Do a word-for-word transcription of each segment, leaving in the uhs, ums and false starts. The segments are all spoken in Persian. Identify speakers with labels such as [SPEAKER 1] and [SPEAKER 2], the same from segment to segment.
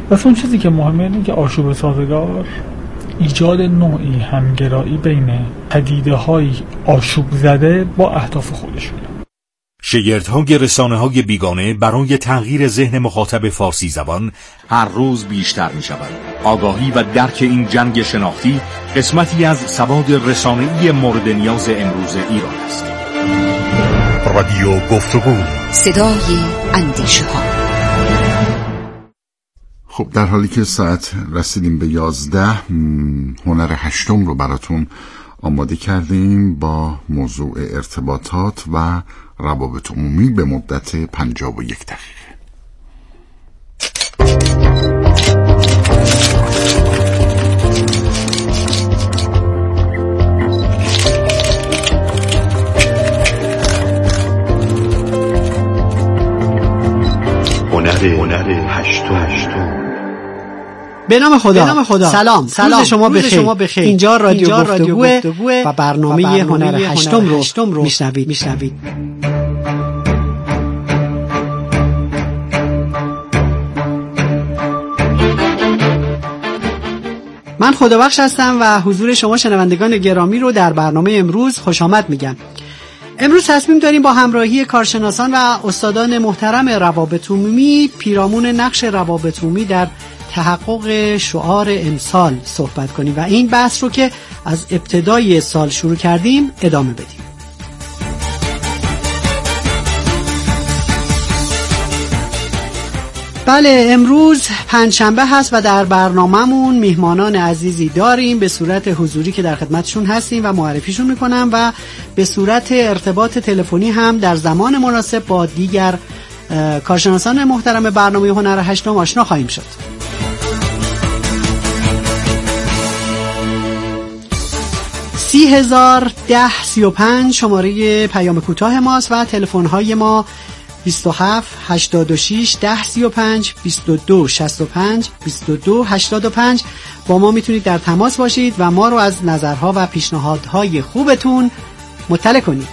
[SPEAKER 1] بس اون چیزی که مهمه اینه که آشوب سازگار ایجاد نوعی همگرایی بین پدیده‌های آشوب زده با اهداف خودشونه.
[SPEAKER 2] شگردهای رسانه‌های بیگانه برای تغییر ذهن مخاطب فارسی زبان هر روز بیشتر می‌شود. آگاهی و درک این جنگ شناختی قسمتی از سواد رسانه‌ای مورد نیاز امروز ایران است.
[SPEAKER 3] رادیو گفتگو،
[SPEAKER 4] صدای اندیشه‌ها.
[SPEAKER 5] خب در حالی که ساعت رسیدیم به یازده، هنر هشتم رو براتون آماده کردیم با موضوع ارتباطات و روابط عمومی به مدت پنجاه و یک دقیقه.
[SPEAKER 3] هنر هنر هشتم.
[SPEAKER 6] به نام خدا.
[SPEAKER 7] به نام خدا.
[SPEAKER 6] سلام. سلام. روز شما بخیر. شما بخیر. اینجا رادیو گفتگوه و برنامه هنر هشتم رو, رو میشنوید. میشنوید. من خدابخش هستم و حضور شما شنوندگان گرامی رو در برنامه امروز خوش آمد میگم. امروز تصمیم داریم با همراهی کارشناسان و استادان محترم روابط عمومی پیرامون نقش روابط عمومی در تحقق شعار امسال صحبت کنیم و این بحث رو که از ابتدای سال شروع کردیم ادامه بدیم. بله، امروز پنجشنبه هست و در برنامه‌مون میهمانان عزیزی داریم به صورت حضوری که در خدمتشون هستیم و معرفیشون میکنم و به صورت ارتباط تلفنی هم در زمان مناسب با دیگر کارشناسان محترم برنامه هنر هشتم آشنا خواهیم شد. سی هزار ده سی و پنج شماره پیام کوتاه ماست و تلفن های ما بیست و هفت هشتاد و شش ده سی و پنج بیست و دو شصت و پنج بیست و دو هشتاد و پنج. با ما میتونید در تماس باشید و ما رو از نظرها و پیشنهادهای خوبتون مطلع کنید.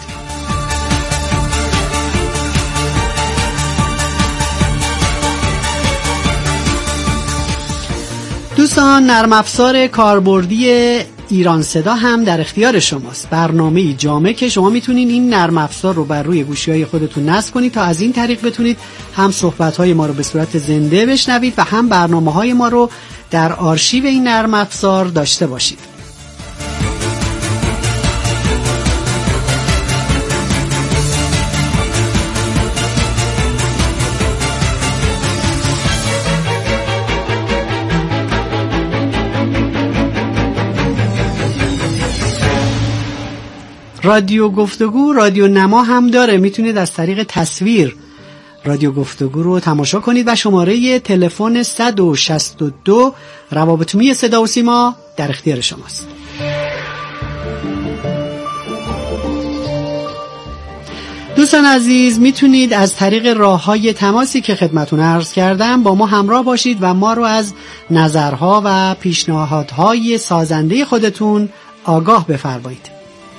[SPEAKER 6] دوستان، نرم افزار کاربردی ایران صدا هم در اختیار شماست. برنامه‌ای جامع که شما میتونید این نرم افزار رو بر روی گوشی‌های خودتون نصب کنید تا از این طریق بتونید هم صحبت‌های ما رو به صورت زنده بشنوید و هم برنامه‌های ما رو در آرشیو این نرم افزار داشته باشید. رادیو گفتگو رادیو نما هم داره، میتونید از طریق تصویر رادیو گفتگو رو تماشا کنید و شماره تلفن صد و شصت و دو روابط عمومی صدا و سیما در اختیار شماست. دوستان عزیز، میتونید از طریق راه‌های تماسی که خدمتتون عرض کردم با ما همراه باشید و ما رو از نظرها و پیشنهادهای سازنده خودتون آگاه بفرمایید.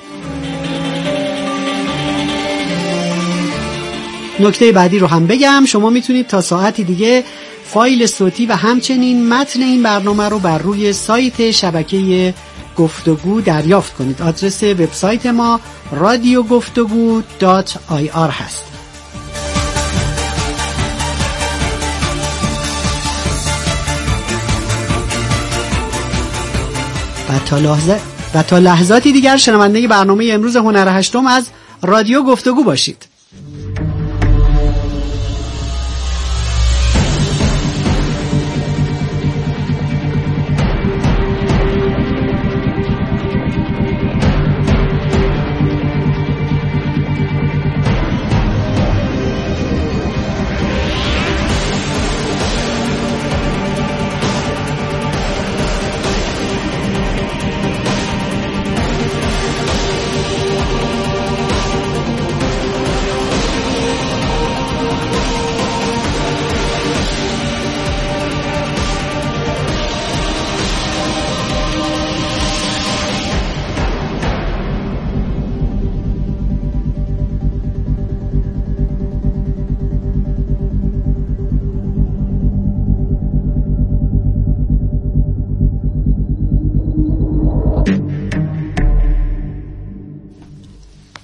[SPEAKER 6] نکته بعدی رو هم بگم، شما میتونید تا ساعتی دیگه فایل صوتی و همچنین متن این برنامه رو بر روی سایت شبکه گفتگو دریافت کنید. آدرس وبسایت ما رادیو گفتگو دات آی آر هست. و تا لحظه و تا لحظاتی دیگر شنونده برنامه امروز هنر هشتم از رادیو گفتگو باشید.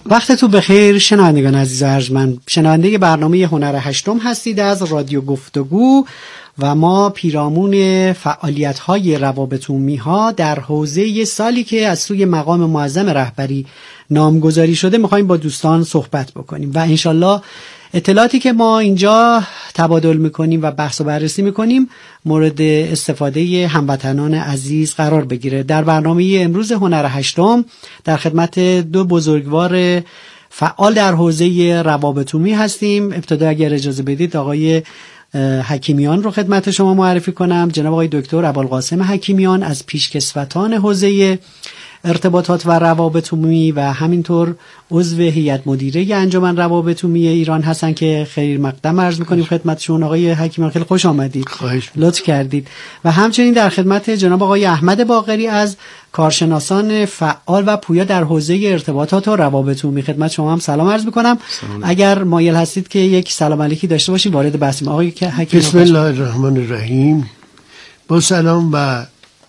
[SPEAKER 6] وقتتون بخیر شنوندگان عزیز و ارجمند. شنونده برنامه هنر هشتم هستید از رادیو گفتگو و ما پیرامون فعالیت‌های روابط عمومی‌ها در حوزه سالی که از سوی مقام معظم رهبری نامگذاری شده می‌خوایم با دوستان صحبت بکنیم و انشالله اطلاعاتی که ما اینجا تبادل میکنیم و بحث و بررسی میکنیم مورد استفاده هموطنان عزیز قرار بگیره. در برنامه امروز هنر هشتم در خدمت دو بزرگوار فعال در حوزه روابط عمومی هستیم. ابتدا اگر اجازه بدید آقای حکیمیان رو خدمت شما معرفی کنم. جناب آقای دکتر ابوالقاسم حکیمیان از پیشکسوتان حوزه ارتباطات و روابط عمومی و همینطور عضو هیئت مدیره انجمن روابط عمومی ایران هستن که خیر مقدم عرض می‌کنیم خدمتشون. آقای حکیمیان خیلی خوش آمدید، لطف کردید. و همچنین در خدمت جناب آقای احمد باقری از کارشناسان فعال و پویا در حوزه ارتباطات و روابط عمومی خدمت شما هم سلام عرض می‌کنم. اگر مایل هستید که یک سلام علیکی داشته باشیم وارد بحثیم. آقای حکیمیان
[SPEAKER 7] بسم الله الرحمن الرحیم. با سلام و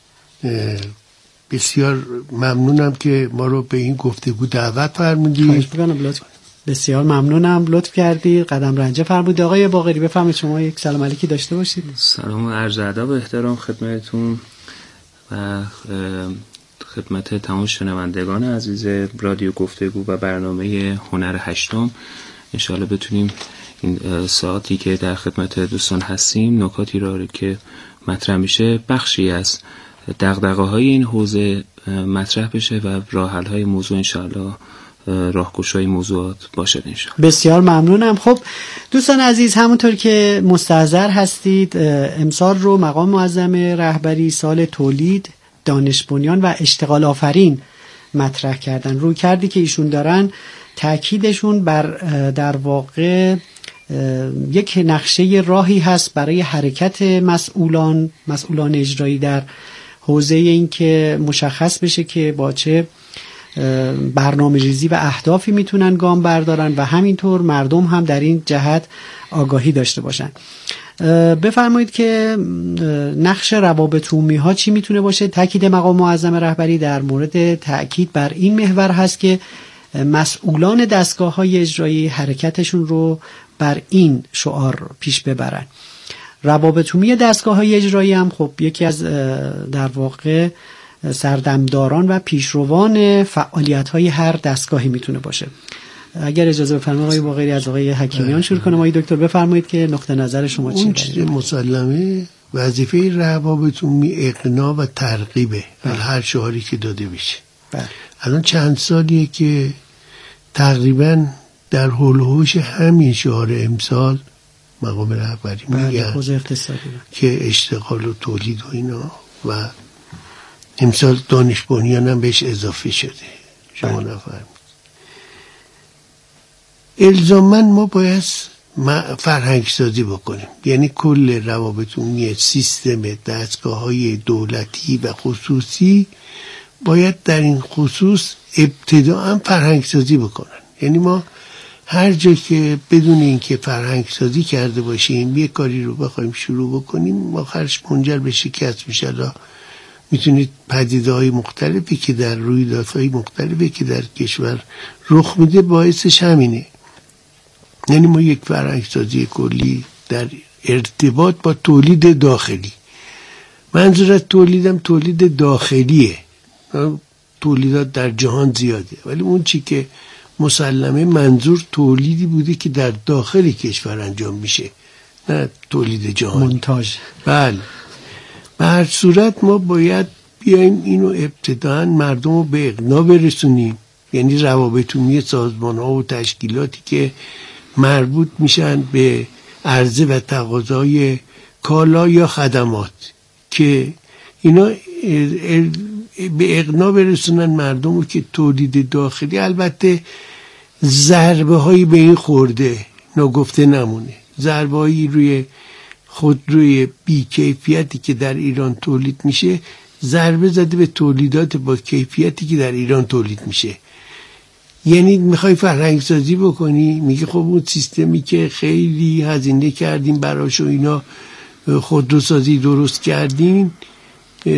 [SPEAKER 7] بسیار ممنونم که ما رو به این گفتگو دعوت فرمودید.
[SPEAKER 6] بسیار ممنونم، لطف کردید، قدم رنجه فرمودید. آقای باقری بفرمایید شما یک سلام علیکی داشته باشید.
[SPEAKER 8] سلام و عرض ادب و احترام خدمتتون و خدمت تمام شنوندگان عزیز رادیو گفتگو و برنامه هنر هشتم. انشاءالله بتونیم این ساعتی که در خدمت دوستان هستیم نکاتی را که مطرح میشه بخشی از دغدغه‌های این حوزه مطرح بشه و راه حل‌های موضوع انشاءالله راهگشای موضوعات باشه انشاءالله.
[SPEAKER 6] بسیار ممنونم. خب دوستان عزیز، همونطور که مستحضر هستید امسال رو مقام معظم رهبری سال تولید، دانش بنیان و اشتغال آفرین مطرح کردن. روی کردی که ایشون دارن تأکیدشون بر در واقع یک نقشه راهی هست برای حرکت مسئولان مسئولان اجرایی در حوزه این که مشخص بشه که با چه برنامه ریزی و اهدافی میتونن گام بردارن و همینطور مردم هم در این جهت آگاهی داشته باشن. بفرمایید که نقش روابط عمومی ها چی میتونه باشه؟ تاکید مقام معظم رهبری در مورد تاکید بر این محور هست که مسئولان دستگاه های اجرایی حرکتشون رو بر این شعار پیش ببرن. روابط عمومی دستگاه های اجرایی هم خب یکی از در واقع سردمداران و پیشروان فعالیت های هر دستگاهی میتونه باشه. اگر اجازه بفرمایید آقای باقری از آقای حکیمیان شروع کنم. آقای دکتر بفرمایید که نقطه نظر شما چیه؟
[SPEAKER 7] اون چیز مسلمه وظیفه روابط عمومی اقناع و ترغیبه در هر شعاری که داده بشه.
[SPEAKER 6] بله.
[SPEAKER 7] الان چند سالیه که تقریبا در حول و حوش همین شعار امسال مقام رهبری میگن که اشتغال و تولید و اینا و امسال دانش بنیان هم بهش اضافه شده. شما نفرمید الزاماً ما باید فرهنگ سازی بکنیم، یعنی کل روابط عمومی سیستم دستگاه های دولتی و خصوصی باید در این خصوص ابتداءً فرهنگ سازی بکنن. یعنی ما هر جا که بدون اینکه فرهنگ سازی کرده باشیم یه کاری رو بخوایم شروع بکنیم آخرش منجر به شکست میشه. میتونید پدیده‌های مختلفی که در رویدادهای مختلفی که در کشور رخ میده باعثش همینه. یعنی ما یک فرهنگ سازی کلی در ارتباط با تولید داخلی، منظور از تولیدم تولید داخلیه، تولیدات در جهان زیاده ولی اون چی که مسلمه منظور تولیدی بوده که در داخل کشور انجام میشه، نه تولید جهانی،
[SPEAKER 6] مونتاژ.
[SPEAKER 7] بله. به هر صورت ما باید بیایم اینو ابتداً مردم رو به اقناع برسونیم، یعنی روابط عمومی سازمان ها و تشکیلاتی که مربوط میشن به عرضه و تقاضای کالا یا خدمات که اینا به اقناع برسونن مردم رو که تولید داخلی، البته ضربه هایی به این خورده نگفته نمونه، ضربه هایی روی خودروی بیکیفیتی که در ایران تولید میشه ضربه زده به تولیدات با کیفیتی که در ایران تولید میشه. یعنی میخوای فرهنگ سازی بکنی، میگه خب اون سیستمی که خیلی هزینه کردیم براش و اینا خودروسازی درست کردیم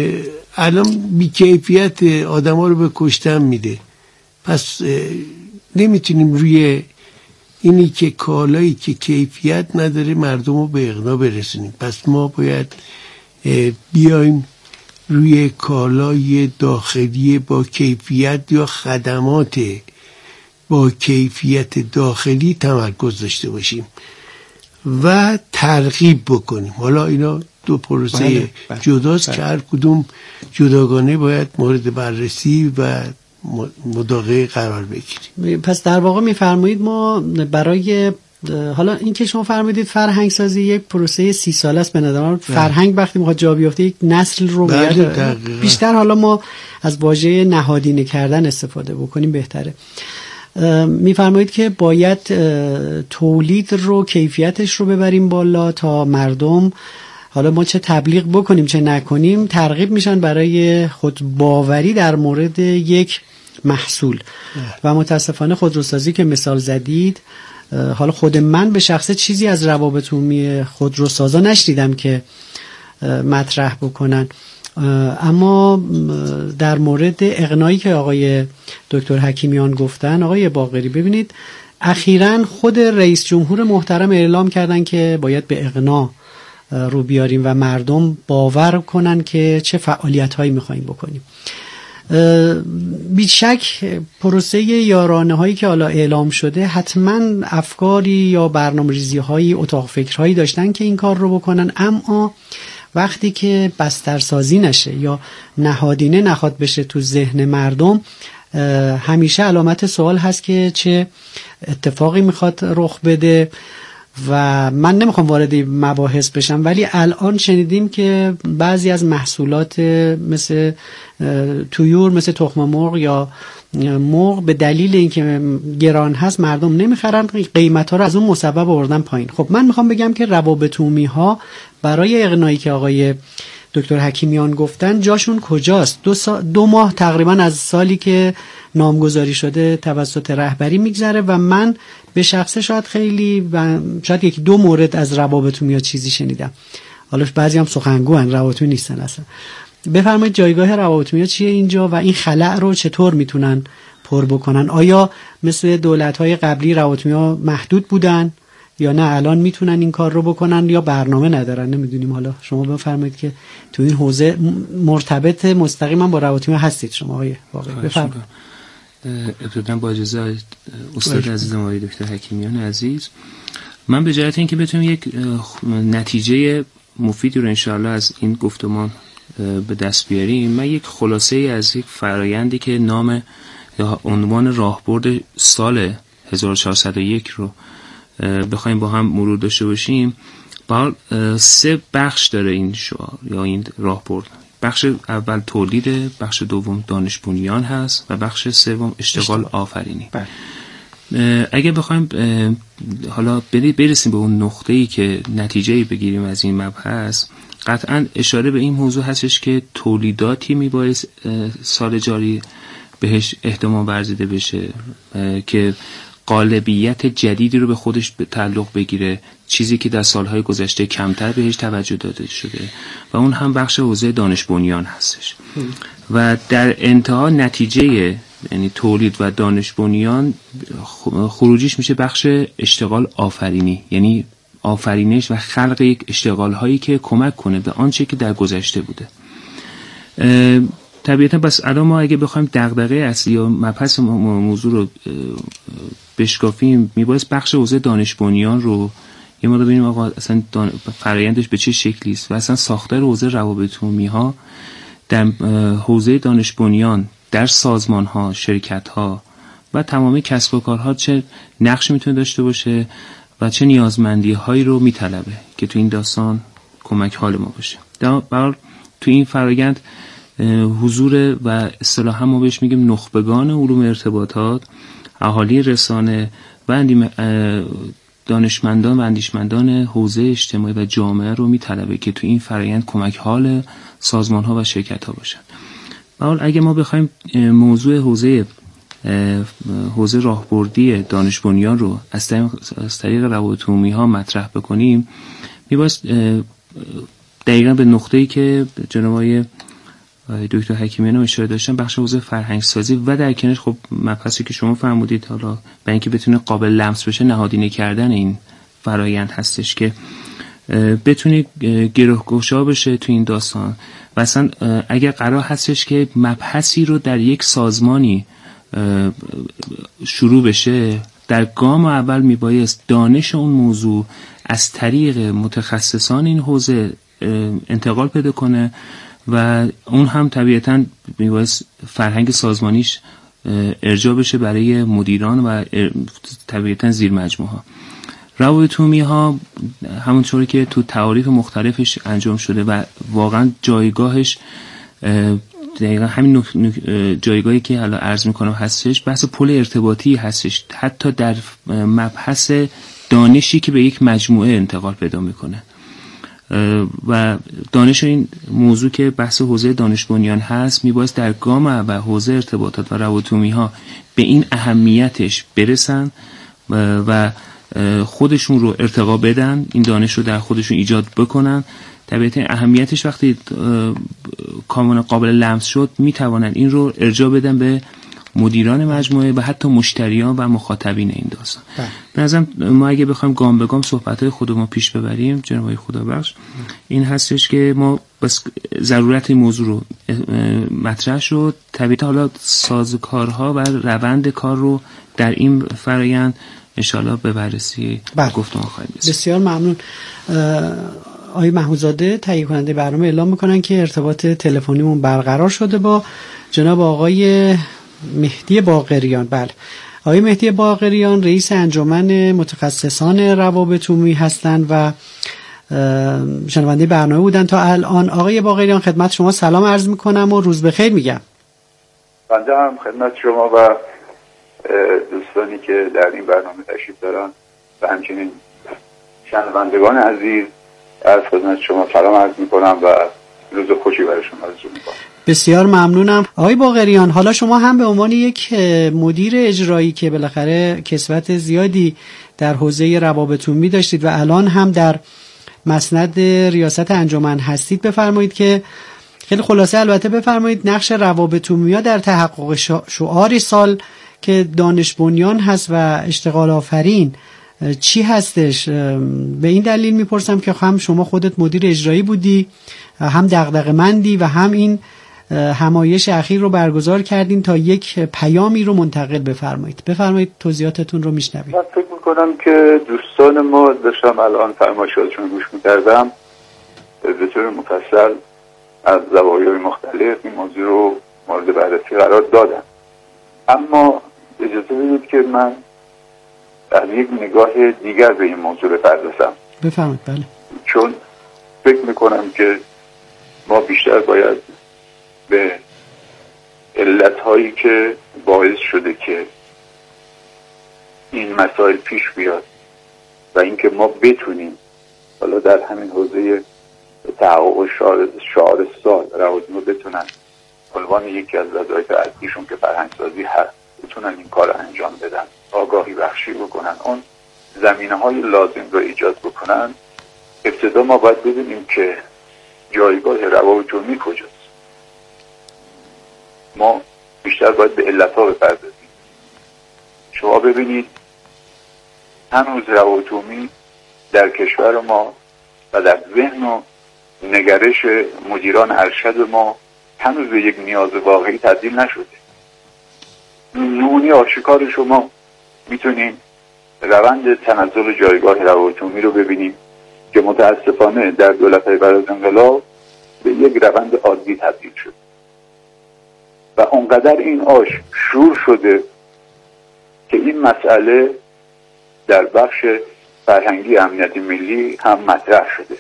[SPEAKER 7] الان بیکیفیت آدم ها رو به کشتن میده، پس نمیتونیم روی اینی که کالایی که کیفیت نداره مردم رو به اغنا برسونیم. پس ما باید بیایم روی کالای داخلی با کیفیت یا خدمات با کیفیت داخلی تمرکز داشته باشیم و ترغیب بکنیم. حالا اینا دو پروسه بله، بله، جداست بله. که هر کدوم جداگانه باید مورد بررسی و مداقه قرار بگیریم.
[SPEAKER 6] پس در واقع میفرمایید ما برای حالا این که شما فرمودید فرهنگ سازی یک پروسه سی ساله است، به نظر فرهنگ وقتی میخواد جا بیفته یک نسل رو باید بیشتر حالا ما از واژه نهادینه کردن استفاده بکنیم بهتره. میفرمایید که باید تولید رو کیفیتش رو ببریم بالا تا مردم، حالا ما چه تبلیغ بکنیم چه نکنیم، ترغیب میشن برای خود باوری در مورد یک محصول. و متاسفانه خودروسازی که مثال زدید، حالا خود من به شخصه چیزی از روابط عمومی خودروسازا نشنیدم که مطرح بکنن، اما در مورد اقناعی که آقای دکتر حکیمیان گفتن، آقای باقری ببینید اخیراً خود رئیس جمهور محترم اعلام کردن که باید به اقناع رو بیاریم و مردم باور کنن که چه فعالیت هایی میخواییم بکنیم. بیشک پروسه یارانه هایی که حالا اعلام شده حتما افکاری یا برنامه ریزی هایی اتاق فکرهایی داشتن که این کار رو بکنن، اما وقتی که بسترسازی نشه یا نهادینه نخواد بشه تو ذهن مردم، همیشه علامت سوال هست که چه اتفاقی میخواد رخ بده. و من نمیخوام وارد مباحث بشم، ولی الان شنیدیم که بعضی از محصولات مثل طیور، مثل تخم مرغ یا مرغ به دلیل اینکه گران هست مردم نمیخرن، قیمت ها رو از اون مسبب آوردن پایین. خب من میخوام بگم که روابط عمومی ها برای اقناعی که آقای دکتر حکیمیان گفتن جاشون کجاست؟ دو, سا... دو ماه تقریبا از سالی که نامگذاری شده توسط رهبری میگذره و من به شخصه شاید خیلی و شاید یکی دو مورد از روابط عمومی چیزی شنیدم. حالا بعضی هم سخنگو ان، روابط عمومی نیستن اصلا. بفرمایید جایگاه روابط عمومی چیه اینجا و این خلأ رو چطور میتونن پر بکنن؟ آیا مثل دولت‌های قبلی روابط عمومی محدود بودن یا نه الان میتونن این کار رو بکنن یا برنامه ندارن؟ نمیدونیم. حالا شما بفرمایید که تو این حوزه مرتبط مستقیما با روابط عمومی هستید شما آقای واقعی. بفرمایید.
[SPEAKER 8] ابتداً با اجازه استاد عزیزم آقای دکتر حکیمیان عزیز، من به جهت اینکه بتونم یک نتیجه مفیدی رو انشاءالله از این گفتمان به دست بیاریم، من یک خلاصه از یک فرایندی که نام یا عنوان راهبرد سال هزار و چهارصد و یک رو بخوایم با هم مرور داشته باشیم، با سه بخش داره این شعار یا این راهبرد. بخش اول تولید، بخش دوم دانش بنیان هست و بخش سوم اشتغال آفرینی. اگه بخوایم حالا برسیم به اون نقطه‌ای که نتیجه‌ای بگیریم از این مبحث، قطعاً اشاره به این موضوع هستش که تولیداتی میبایست سال جاری بهش اهتمام ورزیده بشه که غالبیت جدیدی رو به خودش تعلق بگیره، چیزی که در سالهای گذشته کمتر بهش توجه داده شده و اون هم بخش حوزه دانش بنیان هستش. و در انتها نتیجه یعنی تولید و دانش بنیان خروجیش میشه بخش اشتغال آفرینی، یعنی آفرینش و خلق یک اشتغال هایی که کمک کنه به آنچه که در گذشته بوده. طبیعتا بس الان ما اگه بخوایم دغدغه اصلی یا مبحث موضوع رو بشکافیم، میبایست بخش حوزه دانش بنیان رو یه مقدار ببینیم آقا اصلا فرآیندش به چه شکلی است و اصلا ساختار حوزه روابط عمومی ها در حوزه دانش بنیان در سازمان ها، شرکت ها و تمامی کسب و کارها چه نقش میتونه داشته باشه و چه نیازمندی هایی رو میطلبه که تو این داستان کمک حال ما باشه. در واقع تو این فرآیند حضور و اصطلاحا ما بهش میگیم نخبگان علوم ارتباطات، اهالی رسانه و دانشمندان و اندیشمندان حوزه اجتماعی و جامعه رو میطلبه که تو این فرآیند کمک حال سازمان ها و شرکت ها باشن. حالا اگه ما بخوایم موضوع حوزه حوزه راهبردی دانش بنیان رو از طریق از طریق روابط عمومی ها مطرح بکنیم، میبایست دقیقاً به نقطه‌ای که جناب آقای دکتر حکیمیان اشاره داشتن، بخش حوزه فرهنگ سازی و در کنارش خب مبحثی که شما فرمودید، حالا برای اینکه بتونه قابل لمس بشه نهادینه کردن این فرایند هستش که بتونی گروهگشا بشه تو این داستان. و اصلا اگر قرار هستش که مبحثی رو در یک سازمانی شروع بشه، در گام اول میبایست دانش اون موضوع از طریق متخصصان این حوزه انتقال پیدا کنه و اون هم طبیعتاً میبایست فرهنگ سازمانیش ارجاع بشه برای مدیران و طبیعتاً زیر مجموعه ها. روابط عمومی ها همونطوری که تو تعاریف مختلفش انجام شده و واقعا جایگاهش دقیقا همین جایگاهی که حالا عرض میکنم هستش، بحث پل ارتباطی هستش، حتی در مبحث دانشی که به یک مجموعه انتقال پیدا میکنه و دانش این موضوع که بحث حوزه دانش بنیان هست میبایست در گام و حوزه ارتباطات و روابط عمومی ها به این اهمیتش برسن و خودشون رو ارتقا بدن، این دانش رو در خودشون ایجاد بکنن. طبیعتا اهمیتش وقتی کاملا قابل لمس شد میتوانن این رو ارجاع بدن به مدیران مجموعه و حتی مشتریان و مخاطبین این داستان. به نظرم ما اگه بخوایم گام به گام صحبت‌های خودمون پیش ببریم جناب آقای خدابخش، این هستش که ما بس ضرورت این موضوع رو مطرح شد، طبیعتا حالا سازوکارها و روند کار رو در این فرآیند انشالله به بررسی گفتمان خواهیم رسید.
[SPEAKER 6] بسیار ممنون. آقای محمودزاده تهیه کننده برنامه اعلام میکنن که ارتباط تلفنیمون برقرار شده با جناب آقای مهدی باقریان. بله، آقای مهدی باقریان رئیس انجمن متخصصان روابط عمومی هستند و شنونده برنامه بودن تا الان. آقای باقریان خدمت شما سلام عرض میکنم و روز بخیر میگم.
[SPEAKER 9] بنده هم خدمت شما و دوستانی که در این برنامه تشریف دارن و همچنین شنوندگان عزیز از خدمت شما سلام عرض میکنم و روز خوشی برای شما آرزو میکنم.
[SPEAKER 6] بسیار ممنونم. آقای باقریان، حالا شما هم به عنوان یک مدیر اجرایی که بالاخره کسوت زیادی در حوزه روابط عمومی داشتید و الان هم در مسند ریاست انجمن هستید، بفرمایید که خیلی خلاصه البته بفرمایید نقش روابط عمومی در تحقق شعار سال که دانش بنیان هست و اشتغال آفرین چی هستش. به این دلیل میپرسم که هم شما خودت مدیر اجرایی بودی، هم دغدغه‌مندی و هم این همایش اخیر رو برگزار کردین تا یک پیامی رو منتقل بفرمایید. بفرمایید توضیحاتتون رو میشنویم.
[SPEAKER 9] من فکر میکنم که دوستان ما داشتم الان فرمایشاتشون گوش میکردم به طور مفصل از زوایای مختلف این موضوع رو مورد بررسی قرار دادن، اما اجازه بدید که من از یک نگاه دیگر به این موضوع بپردازم.
[SPEAKER 6] بفرمایید. بله،
[SPEAKER 9] چون فکر میکنم که ما بیشتر باید به علتهایی که باعث شده که این مسائل پیش بیاد و اینکه ما بتونیم حالا در همین حوزه تحقق شعار, شعار سال روابط ما بتونن عنوان یکی از وظایف اصلیشون که فرهنگسازی هست بتونن این کار انجام بدن، آگاهی بخشی بکنن، اون زمینه های لازم رو ایجاد بکنن. ابتدا ما باید ببینیم که جایگاه روابط عمومی کجاست. ما بیشتر باید به علتها بپردازیم. شما ببینید هنوز روابط عمومی در کشور ما و در ذهن و نگرش مدیران ارشد ما هنوز به یک نیاز واقعی تبدیل نشده. نمونه آشکار شما میتونیم روند تنزل جایگاه روابط عمومی رو ببینیم که متاسفانه در دولت‌های بعد از انقلاب به یک روند عادی تبدیل شد و اونقدر این آش شور شده که این مسئله در بخش فرهنگی امنیت ملی هم مطرح شده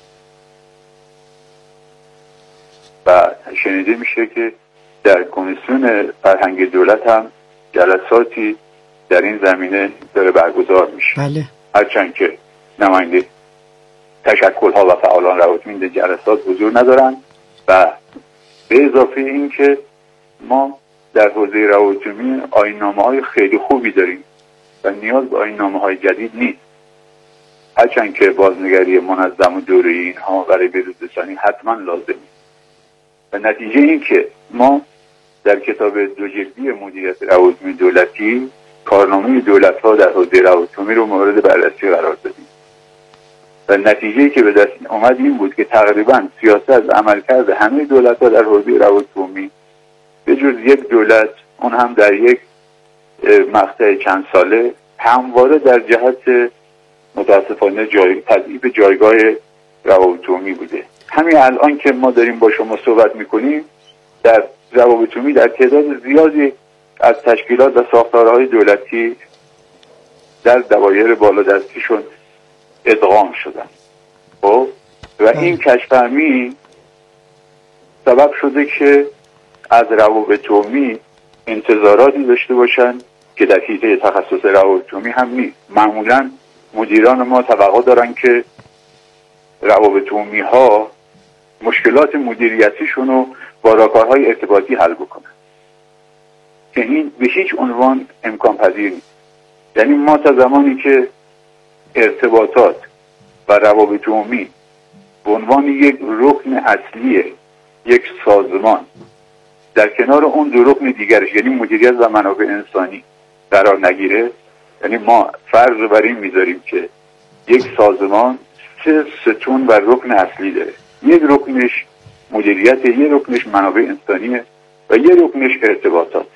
[SPEAKER 9] و شنیده میشه که در کمیسیون فرهنگ دولت هم جلساتی در این زمینه داره برگزار میشه.
[SPEAKER 6] بله.
[SPEAKER 9] هرچند که نماینده تشکل‌ها و فعالان روابط عمومی جلسات حضور ندارن و به اضافه این که ما در حوزه روابط عمومی آیین‌نامه‌های خیلی خوبی داریم و نیاز به آیین‌نامه‌های جدید نیست، هرچند که بازنگری منظم و دوره‌ای اینها برای به‌روزرسانی حتما لازمه، و نتیجه این که ما در کتاب دو جلدی مدیریت روابط عمومی دولتی کارنامه دولت‌ها در حوزه روابط عمومی رو مورد بررسی قرار دادیم و نتیجه‌ای که به دست اومد این بود که تقریبا سیاست و عملکرد همه دولت‌ها در حوزه روابط عمومی به جز یک دولت، اون هم در یک مقطع چند ساله، همواره در جهت متاسفانه جای تضعیف جایگاه روابط عمومی بوده. همین الان که ما داریم با شما صحبت میکنیم در روابط عمومی در تعداد زیادی از تشکیلات و ساختارهای دولتی در دوایر بالادستیشون ادغام شدن. خب و این کشفهمی سبب شده که از روابط عمومی انتظاراتی داشته باشن که در حیطه تخصص روابط عمومی هم نیست. معمولا مدیران ما توقع دارن که روابط عمومی ها مشکلات مدیریتیشون رو با راهکارهای ارتباطی حل بکنن که این به هیچ عنوان امکان پذیر نیست. یعنی ما تا زمانی که ارتباطات و روابط عمومی به عنوان یک رکن اصلی یک سازمان در کنار اون دو رکن دیگرش یعنی مدیریت و منابع انسانی قرار نگیره، یعنی ما فرض رو بر این میذاریم که یک سازمان سه ستون و رکن اصلی داره، یک رکنش مدیریت، یک رکنش منابع انسانیه و یک رکنش ارتباطات.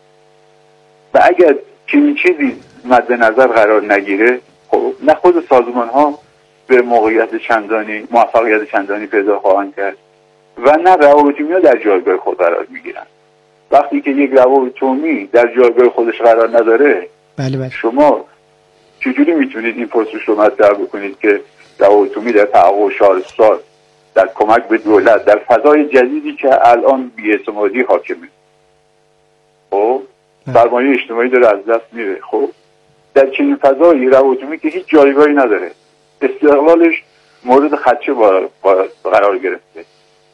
[SPEAKER 9] و اگر چنین چیزی مد نظر قرار نگیره، خب نه خود سازمان ها به موقعیت چندانی موفقیت چندانی پیدا خواهند کرد و نه روابط عمومی در جایگاه خود قرار میگیرن. وقتی که یک روابط عمومی در جایگاه خودش قرار نداره،
[SPEAKER 6] بله بله.
[SPEAKER 9] شما چجوری میتونید این پرسش رو مطرح بکنید که روابط عمومی در تحقق شهرستان در کمک به دولت در فضای جدیدی که الان بی‌اعتمادی حاکمه، خب سرمایه اجتماعی داره از دست میره، خب در چنین فضایی روابط عمومی که هیچ جایگاهی نداره، استقلالش مورد خدشه قرار گرفته،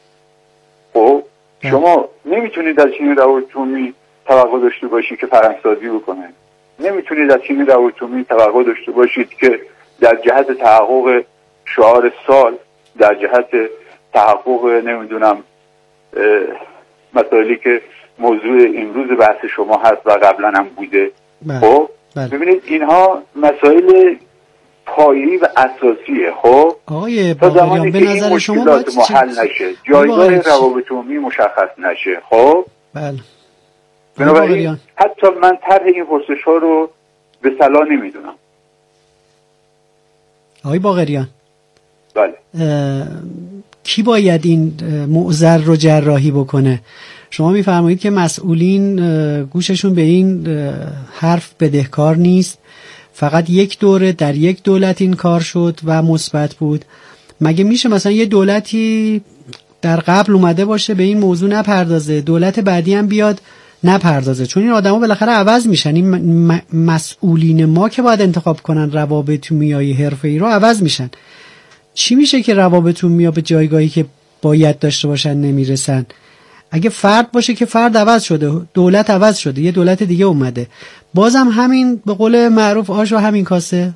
[SPEAKER 9] خب شما نمیتونید در چنین روابط عمومی توقع داشته باشید که فرهنگ‌سازی بکنه، نمیتونید در چنین روابط عمومی توقع داشته باشید که در جهت تحقق شعار سال، در جهت تحقق نمیدونم مسائلی که موضوع امروز بحث شما هست و قبلا هم بوده. خب ببینید اینها مسائل پایه‌ای و اساسیه. خب
[SPEAKER 6] آقای باقریان به نظر شما باید
[SPEAKER 9] محل نشه، جایگاه روابط عمومی مشخص نشه. خب
[SPEAKER 6] بله
[SPEAKER 9] بنابراین حتی من طرح این پرسش ها رو به صلاح نمیدونم.
[SPEAKER 6] آقای باقریان
[SPEAKER 9] بله
[SPEAKER 6] کی باید این معضل رو جراحی بکنه؟ شما میفرمایید که مسئولین گوششون به این حرف بدهکار نیست، فقط یک دوره در یک دولت این کار شد و مثبت بود. مگه میشه مثلا یه دولتی در قبل اومده باشه به این موضوع نپردازه، دولت بعدی هم بیاد نپردازه؟ چون این آدما بالاخره عوض میشن. این مسئولین ما که باید انتخاب کنن روابط عمومی حرفه‌ای رو عوض میشن. چی میشه که روابط عمومی به جایگاهی که باید داشته باشن نمیرسن؟ اگه فرد باشه که فرد عوض شده، دولت عوض شده، یه دولت دیگه اومده، بازم همین به قول معروف آش و همین کاسه.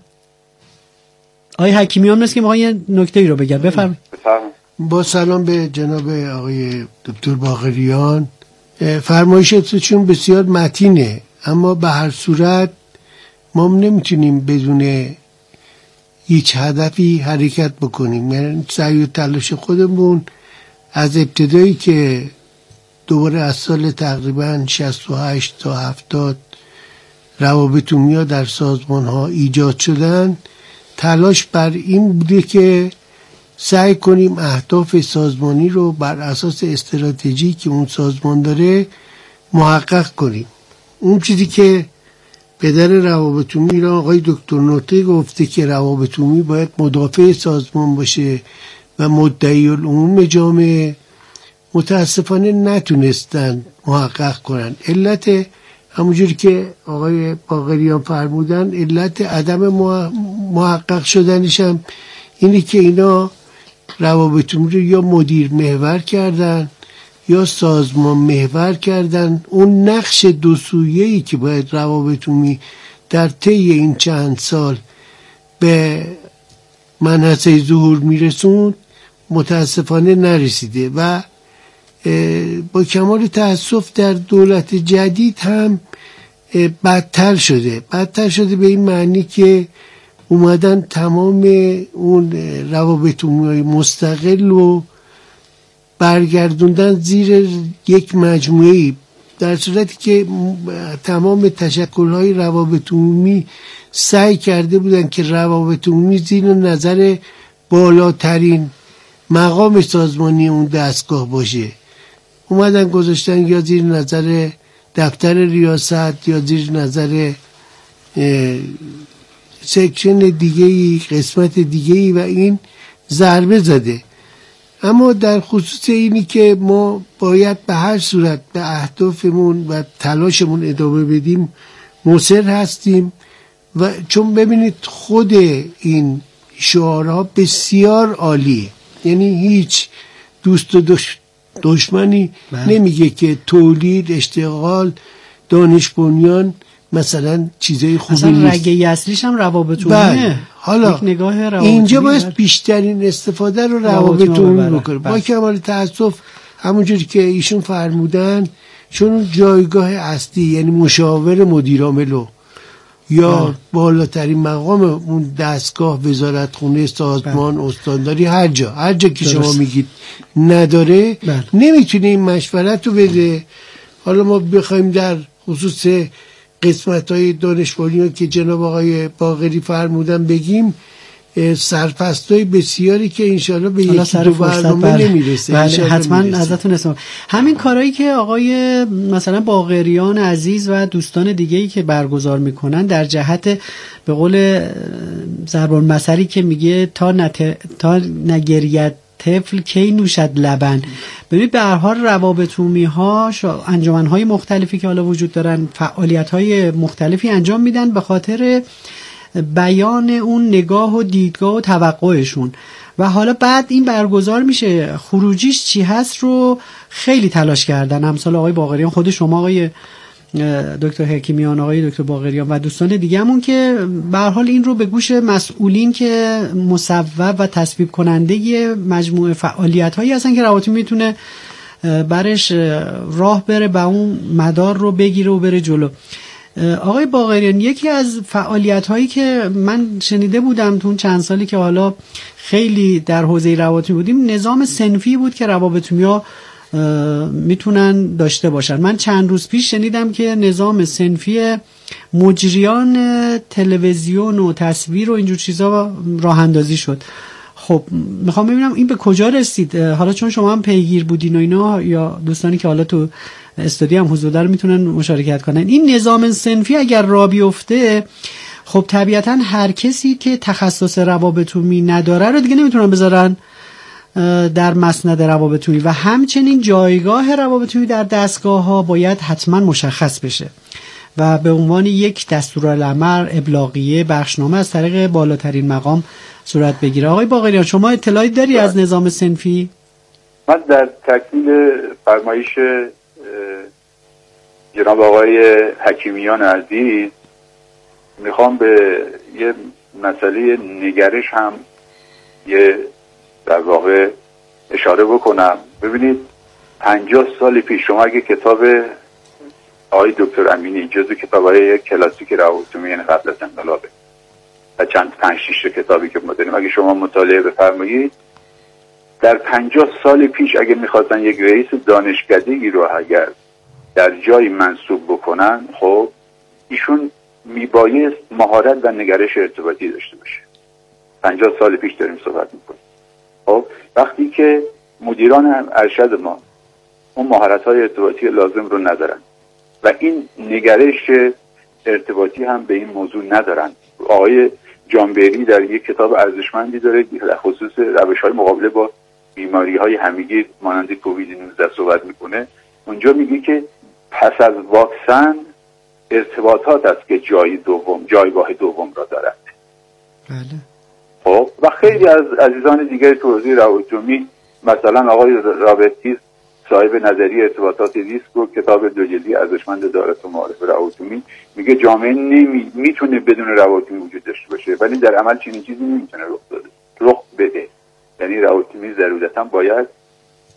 [SPEAKER 6] آقای حکیمیان نیست که میخوان یه نکته‌ای رو بگن، بفرمایید.
[SPEAKER 7] با سلام به جناب آقای دکتر باقریان. فرمایشتون بسیار متینه، اما به هر صورت ما نمیتونیم بدون هیچ هدفی حرکت بکنیم. یعنی سعی و تلاش خودمون از ابتدایی که دوباره از سال تقریبا شصت و هشت تا هفتاد روابط عمومی در سازمان ها ایجاد شدن، تلاش بر این بوده که سعی کنیم اهداف سازمانی رو بر اساس استراتژی که اون سازمان داره محقق کنیم. اون چیزی که پدر روابط عمومی را آقای دکتر نوطه گفته که روابط عمومی باید مدافع سازمان باشه و مدعی العموم جامعه، متاسفانه نتونستن محقق کنن. علت همونجوری که آقای باقریان فرمودن، علت عدم محقق شدنش هم اینه که اینا روابط عمومی رو یا مدیر محور کردن یا سازمان محور کردن. اون نقش دو سویه‌ای که باید روابط عمومی در طی این چند سال به منحصه ظهور میرسوند متاسفانه نرسیده و با کمال تأسف در دولت جدید هم بدتر شده بدتر شده به این معنی که اومدن تمام اون روابط عمومی مستقل رو برگردوندن زیر یک مجموعه‌ای، در صورتی که تمام تشکل‌های روابط عمومی سعی کرده بودن که روابط عمومی زیر نظر بالاترین مقام سازمانی اون دستگاه باشه. اومدن گذاشتن یا زیر نظر دفتر ریاست یا زیر نظر سکشن دیگه‌ای، قسمت دیگه‌ای، و این ضربه زده. اما در خصوص اینی که ما باید به هر صورت به اهدافمون و تلاشمون ادامه بدیم مصر هستیم، و چون ببینید خود این شعارها بسیار عالیه، یعنی هیچ دوست و دش... دشمنی بله. نمیگه که تولید، اشتغال، دانش بنیان مثلا چیزای خوبی
[SPEAKER 6] اصلا
[SPEAKER 7] نیست.
[SPEAKER 6] رگه اصلیش هم روابط عمومیه.
[SPEAKER 7] حالا اینجا باید بیشترین استفاده رو روابط عمومی بکنه. با کمال تأسف همونجوری که ایشون فرمودن، چون جایگاه اصلی یعنی مشاور مدیر عامل یا آه. بالاترین مقام اون دستگاه، وزارتخونه، سازمان، بله. استانداری، هر جا هر جا که درست. شما میگید نداره، بله. نمیتونه این مشورت رو بده. حالا ما بخوایم در خصوص قسمت های دانش بنیان که جناب آقای باقری فرمودن بگیم، سرپست های بسیاری که انشالله به یکی دو برنامه بله. نمیرسه.
[SPEAKER 6] بله حتما ازتون اسم. همین کارهایی که آقای مثلا باقریان عزیز و دوستان دیگه‌ای که برگزار میکنن در جهت به قول ضرب المثلی که میگه تا نت... تا نگریت طفل کی نوشد لبن. ببینید به هر حال روابط عمومی ها، انجمن های مختلفی که حالا وجود دارن، فعالیت های مختلفی انجام میدن به خاطر بیان اون نگاه و دیدگاه و توقعشون، و حالا بعد این برگزار میشه خروجیش چی هست رو خیلی تلاش کردن. امثال آقای باقریان، خود شما آقای دکتر حکیمیان، آقای دکتر باقریان و دوستان دیگه همون که به هر حال این رو به گوش مسئولین که مصوب و تصویب کننده مجموعه فعالیت هایی هستن که روابط میتونه برش راه بره و اون مدار رو بگیره و بره جلو. آقای باقریان، یکی از فعالیت هایی که من شنیده بودم تو چند سالی که حالا خیلی در حوزه روابط بودیم، نظام صنفی بود که روابط عمومی میتونن داشته باشن. من چند روز پیش شنیدم که نظام صنفی مجریان تلویزیون و تصویر و اینجور چیزا راه اندازی شد. خب میخوام ببینم این به کجا رسید؟ حالا چون شما هم پیگیر بودین و اینا، یا دوستانی که حالا تو استودیو هم حضور دارن میتونن مشارکت کنن، این نظام صنفی اگر راه بیفته، خب طبیعتا هر کسی که تخصص روابط عمومی نداره رو دیگه نمیتونن بذارن در مسند روابط عمومی، و همچنین جایگاه روابط عمومی در دستگاه ها باید حتما مشخص بشه و به عنوان یک دستورالعمل، ابلاغیه، بخشنامه از طریق بالاترین مقام صورت بگیره. آقای باقریان، شما اطلاعی داری از نظام صنفی؟
[SPEAKER 9] من در تکمیل فرمایش جناب آقای حکیمیان عزیز میخوام به یه مسئله نگرش هم یه در واقع اشاره بکنم. ببینید پنجاه سال پیش شما اگه کتاب آقای دکتر امینی، جزو کتابای کلاسیک روابط عمومی یعنی قبل از انقلابه و چند پنج شش کتابی که ما داریم، اگه شما مطالعه بفرمایید، در پنجاه سال پیش اگه میخواستن یک رئیس دانشکده‌ای رو اگر در جایی منصوب بکنن، خب ایشون میبایست مهارت و نگرش ارتباطی داشته باشه. پنجاه سال پیش داریم صحبت میکنیم. خب وقتی که مدیران ارشد ما اون مهارت‌های ارتباطی لازم رو ندارن و این نگرش ارتباطی هم به این موضوع ندارن. آقای جانبری در یک کتاب ارزشمندی داره در خصوص روش‌های مقابله با بیماری‌های همگیر مانند کووید نوزده صحبت میکنه. اونجا میگه که پس از واکسن ارتباطات است که جای دوم، جایگاه دوم را دارد.
[SPEAKER 6] بله.
[SPEAKER 9] خب و خیلی از عزیزان دیگر تو حوزه روابط عمومی، مثلا آقای رابرتیس صاحب نظریه ارتباطات ریسک و کتاب دو جلدی ارزشمند دارت و معارف روابط عمومی، میگه جامعه نمی میتونه بدون روابط عمومی وجود داشته باشه، ولی در عمل چنین چیزی نمیتونه رخ بده رخ بده یعنی روابط عمومی ضرورتا باید